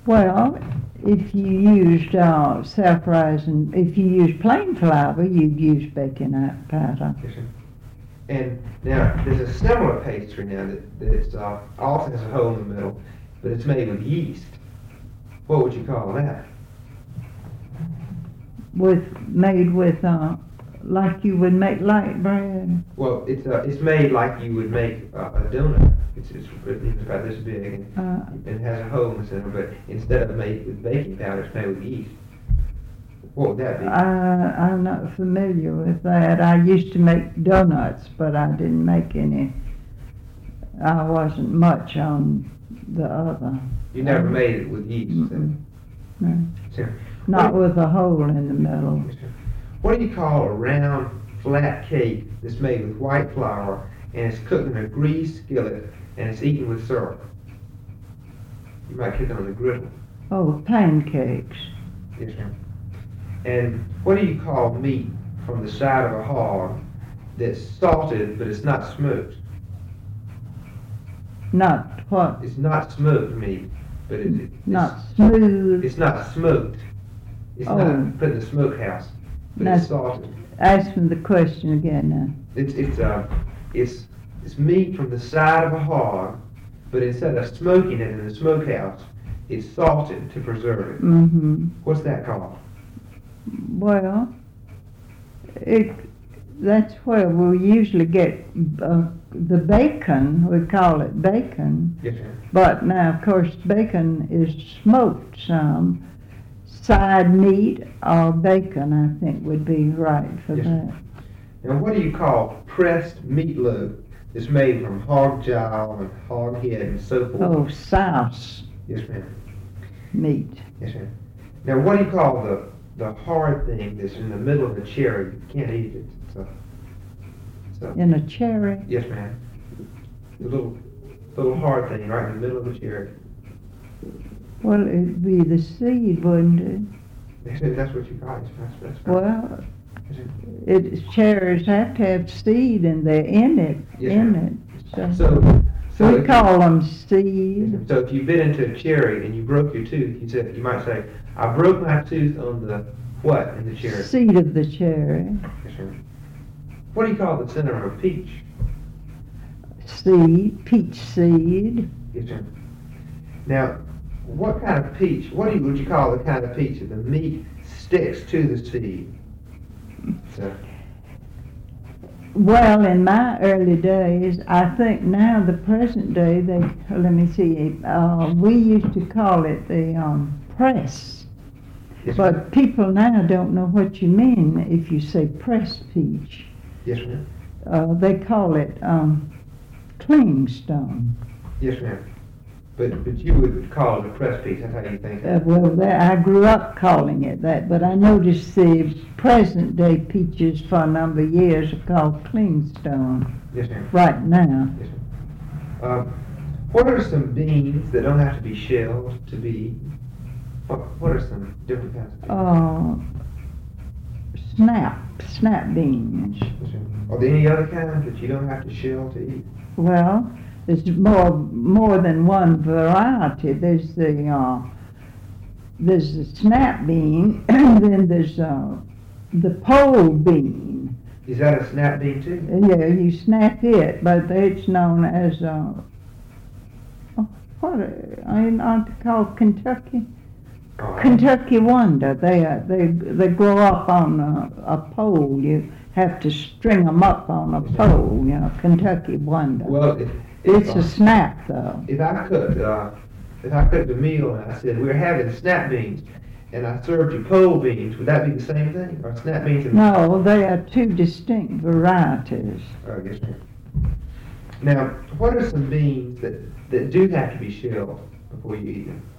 Well, if you used self-rising, if you used plain flour, you'd use baking powder. Yes, sir. And now, there's a similar pastry now that's also has a hole in the middle, but it's made with yeast. What would you call that? Made with like you would make light bread. Well, it's made like you would make a donut. It's about this big and it has a hole in the center, but instead of made with baking powder, it's made with yeast. What would that be? I'm not familiar with that. I used to make donuts, but I didn't make any. I wasn't much on the other. You never made it with yeast? No. Sir. Not with a hole in the middle. What do you call a round, flat cake that's made with white flour and it's cooked in a greased skillet and it's eaten with syrup? You might cook it on the griddle. Oh, pancakes. Yes, ma'am. And what do you call meat from the side of a hog that's salted but it's not smoked? Not what? It's not smoked meat, but it's not smooth. It's not smoked. It's not put in the smokehouse, but it's salted. Ask me the question again now. It's meat from the side of a hog, but instead of smoking it in the smokehouse, it's salted to preserve it. Mm-hmm. What's that called? Well, that's where we usually get the bacon. We call it bacon. Yes, ma'am. But now, of course, bacon is smoked some. Side meat or bacon, I think, would be right for yes, that. Now, what do you call pressed meatloaf that's made from hog jowl and hog head and so forth? Oh, souse. Yes, ma'am. Meat. Yes, ma'am. Now, what do you call the hard thing that's in the middle of the cherry? You can't eat it. So. In a cherry? Yes, ma'am. The little hard thing right in the middle of the cherry. Well, it'd be the seed, wouldn't it? That's what you call it. That's well, cherries have to have seed and they're in it. Yes, in it. So we call them seed. So if you bit into a cherry and you broke your tooth, you might say, I broke my tooth on the what in the cherry? Seed of the cherry. Yes, sir. What do you call the center of a peach? Seed, peach seed. Yes, sir. Now, what kind of peach, would you call the kind of peach that the meat sticks to the seed? So. Well, in my early days, I think now the present day, we used to call it the press. Yes, but ma'am. People now don't know what you mean if you say pressed peach. Yes, ma'am. They call it clingstone. Yes, ma'am. But you would call it a pressed peach. That's how you think of it. I grew up calling it that, but I noticed the present day peaches for a number of years are called clingstone. Yes, ma'am. Right now. Yes, ma'am. What are some beans that don't have to be shelled to be eaten? What are some different kinds of beans? Snap beans. Yes, ma'am. Are there any other kinds that you don't have to shell to eat? Well, there's more than one variety. There's the snap bean, and then there's the pole bean. Is that a snap bean too? Yeah, you snap it, but it's known as aren't they called Kentucky? Kentucky Wonder. They grow up on a pole. You have to string them up on a pole. You know, Kentucky Wonder. Well, it's a snap, though. If I cooked a meal and I said we're having snap beans, and I served you pole beans, would that be the same thing? Or snap beans? No, they are two distinct varieties. Oh, yes, ma'am. Now, what are some beans that do have to be shelled before you eat them?